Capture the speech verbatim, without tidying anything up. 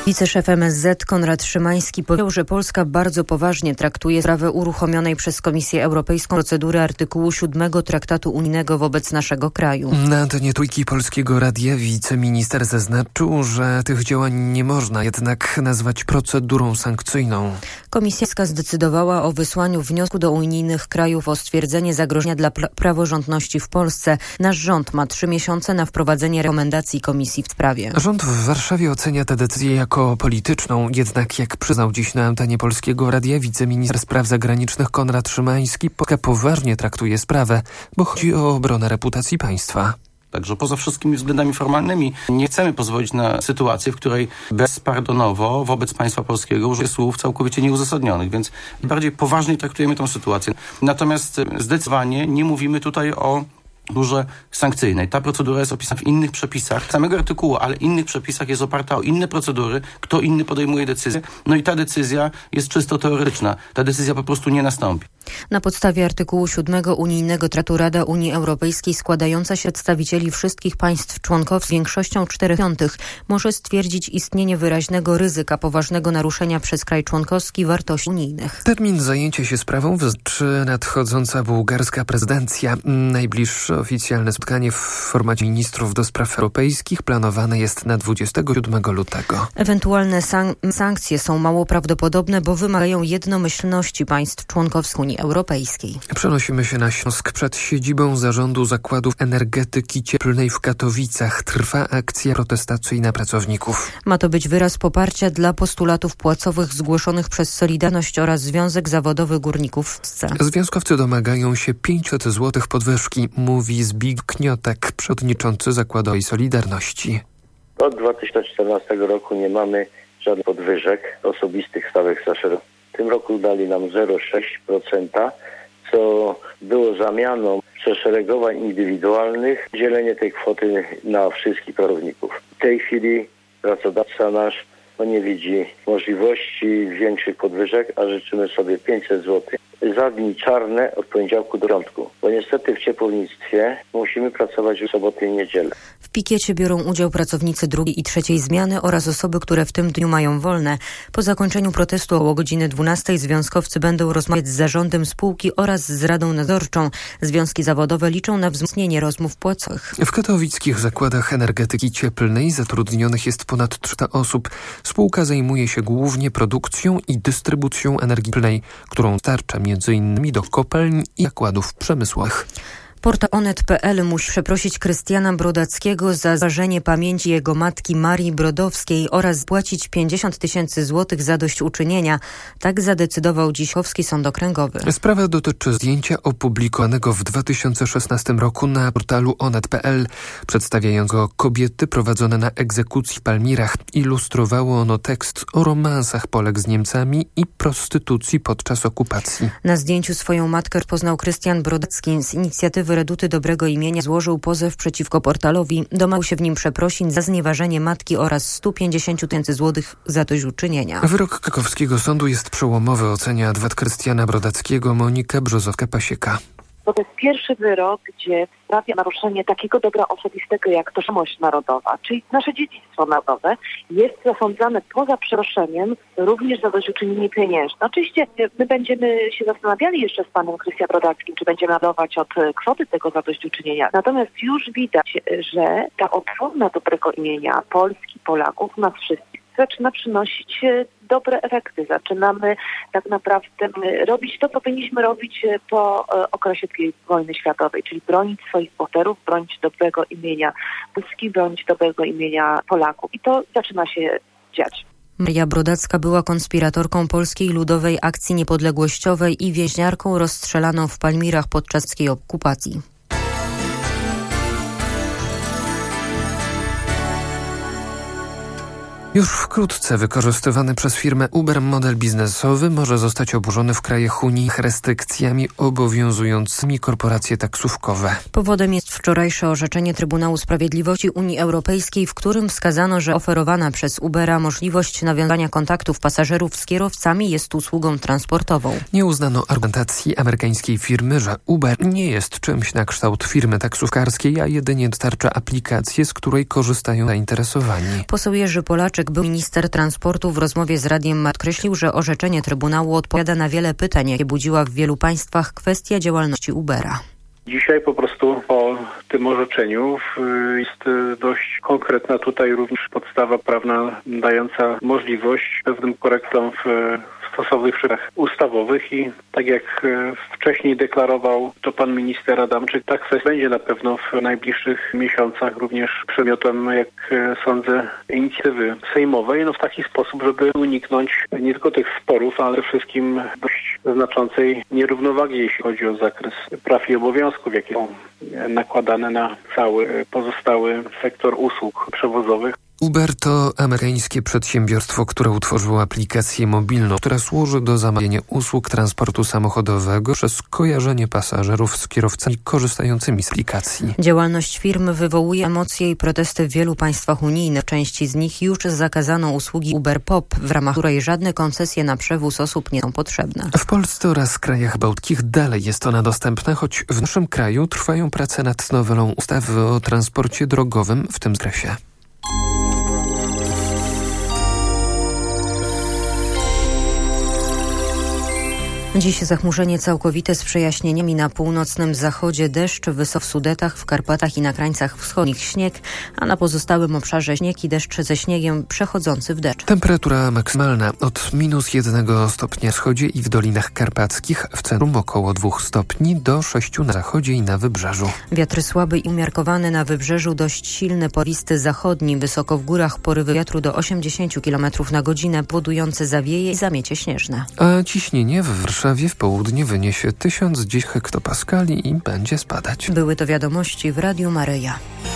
Wiceszef M S Z Konrad Szymański powiedział, że Polska bardzo poważnie traktuje sprawę uruchomionej przez Komisję Europejską procedury artykułu siódmego Traktatu Unijnego wobec naszego kraju. Na antenie Trójki Polskiego Radia wiceminister zaznaczył, że tych działań nie można jednak nazwać procedurą sankcyjną. Komisja zdecydowała o wysłaniu wniosku do unijnych krajów o stwierdzenie zagrożenia dla pra- praworządności w Polsce. Nasz rząd ma trzy miesiące na wprowadzenie rekomendacji Komisji w sprawie. Rząd w Warszawie ocenia tę decyzję jako polityczną, jednak jak przyznał dziś na antenie Polskiego Radia wiceminister spraw zagranicznych Konrad Szymański, Polska poważnie traktuje sprawę, bo chodzi o obronę reputacji państwa. Także poza wszystkimi względami formalnymi nie chcemy pozwolić na sytuację, w której bezpardonowo wobec państwa polskiego użyje słów całkowicie nieuzasadnionych, więc bardziej poważnie traktujemy tę sytuację. Natomiast zdecydowanie nie mówimy tutaj o procedurze sankcyjnej. Ta procedura jest opisana w innych przepisach samego artykułu, ale w innych przepisach jest oparta o inne procedury, kto inny podejmuje decyzję. No i ta decyzja jest czysto teoretyczna. Ta decyzja po prostu nie nastąpi. Na podstawie artykułu siódmego Unijnego Traktatu Rada Unii Europejskiej składająca się z przedstawicieli wszystkich państw członkowskich z większością czterech piątych może stwierdzić istnienie wyraźnego ryzyka poważnego naruszenia przez kraj członkowski wartości unijnych. Termin zajęcia się sprawą wyznaczy nadchodząca bułgarska prezydencja. Najbliższe oficjalne spotkanie w formacie ministrów do spraw europejskich planowane jest na dwudziestego siódmego lutego. Ewentualne san- sankcje są mało prawdopodobne, bo wymagają jednomyślności państw członkowskich Unii Europejskiej. Przenosimy się na Śląsk. Przed siedzibą Zarządu Zakładów Energetyki Cieplnej w Katowicach trwa akcja protestacyjna pracowników. Ma to być wyraz poparcia dla postulatów płacowych zgłoszonych przez Solidarność oraz Związek Zawodowy Górników w Polsce. Związkowcy domagają się pięćset złotych podwyżki, mówi Zbigniew Kniotek, przewodniczący Zakładowej Solidarności. Od dwa tysiące czternastego roku nie mamy żadnych podwyżek osobistych stałych zaszeregów. W tym roku dali nam zero przecinek sześć procent, co było zamianą przeszeregowań indywidualnych, dzielenie tej kwoty na wszystkich pracowników. W tej chwili pracodawca nasz no nie widzi możliwości większych podwyżek, a życzymy sobie pięćset złotych za dni czarne od poniedziałku do piątku, bo niestety w ciepłownictwie musimy pracować w soboty i niedzielę. W pikiecie biorą udział pracownicy drugiej i trzeciej zmiany oraz osoby, które w tym dniu mają wolne. Po zakończeniu protestu o godzinie dwunastej związkowcy będą rozmawiać z zarządem spółki oraz z Radą Nadzorczą. Związki zawodowe liczą na wzmocnienie rozmów płacowych. W katowickich zakładach energetyki cieplnej zatrudnionych jest ponad trzysta osób. Spółka zajmuje się głównie produkcją i dystrybucją energii cieplnej, którą starcza między innymi do kopalń i zakładów przemysłowych. Portal onet kropka pe el musi przeprosić Krystiana Brodackiego za zrażenie pamięci jego matki Marii Brodowskiej oraz płacić pięćdziesiąt tysięcy złotych zadośćuczynienia. Tak zadecydował dziś Chowski Sąd Okręgowy. Sprawa dotyczy zdjęcia opublikowanego w dwa tysiące szesnastym roku na portalu onet kropka pe el, przedstawiającego kobiety prowadzone na egzekucji w Palmirach. Ilustrowało ono tekst o romansach Polek z Niemcami i prostytucji podczas okupacji. Na zdjęciu swoją matkę poznał Krystian Brodacki. Z inicjatywy Reduty Dobrego Imienia złożył pozew przeciwko portalowi. Domagał się w nim przeprosin za znieważenie matki oraz stu pięćdziesięciu tysięcy złotych zadośćuczynienia. Wyrok krakowskiego sądu jest przełomowy, ocenia adwokat Krystiana Brodackiego Monika Brzozowska-Pasieka. To jest pierwszy wyrok, gdzie w sprawie naruszenie takiego dobra osobistego jak tożsamość narodowa, czyli nasze dziedzictwo narodowe, jest zasądzane poza przeroszeniem również zadośćuczynienie pieniężne. Oczywiście my będziemy się zastanawiali jeszcze z panem Krystianem Brodackim, czy będziemy nadować od kwoty tego zadośćuczynienia. Natomiast już widać, że ta ochrona dobrego imienia Polski, Polaków, nas wszystkich zaczyna przynosić dobre efekty. Zaczynamy tak naprawdę robić to, co powinniśmy robić po okresie drugiej wojny światowej, czyli bronić swoich bohaterów, bronić dobrego imienia Polski, bronić dobrego imienia Polaków. I to zaczyna się dziać. Maria Brodacka była konspiratorką Polskiej Ludowej Akcji Niepodległościowej i więźniarką rozstrzelaną w Palmirach podczas niemieckiej okupacji. Już wkrótce wykorzystywany przez firmę Uber model biznesowy może zostać obłożony w krajach Unii restrykcjami obowiązującymi korporacje taksówkowe. Powodem jest wczorajsze orzeczenie Trybunału Sprawiedliwości Unii Europejskiej, w którym wskazano, że oferowana przez Ubera możliwość nawiązania kontaktów pasażerów z kierowcami jest usługą transportową. Nie uznano argumentacji amerykańskiej firmy, że Uber nie jest czymś na kształt firmy taksówkarskiej, a jedynie dostarcza aplikację, z której korzystają zainteresowani. Poseł Jerzy Polaczek Adamczyk, był minister transportu, w rozmowie z Radiem podkreślił, że orzeczenie Trybunału odpowiada na wiele pytań, jakie budziła w wielu państwach kwestia działalności Ubera. Dzisiaj po prostu po tym orzeczeniu jest dość konkretna tutaj również podstawa prawna dająca możliwość pewnym korektom w stosownych przepisach ustawowych i tak jak wcześniej deklarował to pan minister Adamczyk, ta kwestia będzie na pewno w najbliższych miesiącach również przedmiotem, jak sądzę, inicjatywy sejmowej, no w taki sposób, żeby uniknąć nie tylko tych sporów, ale przede wszystkim dość znaczącej nierównowagi, jeśli chodzi o zakres praw i obowiązków, jakie są nakładane na cały pozostały sektor usług przewozowych. Uber to amerykańskie przedsiębiorstwo, które utworzyło aplikację mobilną, która służy do zamawiania usług transportu samochodowego przez kojarzenie pasażerów z kierowcami korzystającymi z aplikacji. Działalność firmy wywołuje emocje i protesty w wielu państwach unijnych. W części z nich już zakazano usługi Uber Pop, w ramach której żadne koncesje na przewóz osób nie są potrzebne. W Polsce oraz krajach bałtyckich dalej jest ona dostępna, choć w naszym kraju trwają prace nad nowelą ustawy o transporcie drogowym w tym zakresie. Dziś zachmurzenie całkowite z przejaśnieniami na północnym zachodzie, deszcz, wysoko w Sudetach, w Karpatach i na krańcach wschodnich śnieg, a na pozostałym obszarze śnieg i deszcz ze śniegiem przechodzący w deszcz. Temperatura maksymalna od minus jednego stopnia na wschodzie i w Dolinach Karpackich, w centrum około dwóch stopni, do sześciu na zachodzie i na wybrzeżu. Wiatr słaby i umiarkowany, na wybrzeżu dość silny, poristy zachodni, wysoko w górach porywy wiatru do osiemdziesięciu kilometrów na godzinę, powodujące zawieje i zamiecie śnieżne. A ciśnienie w Warszawie w południe wyniesie tysiąc dziesięć hektopaskali i będzie spadać. Były to wiadomości w Radiu Maryja.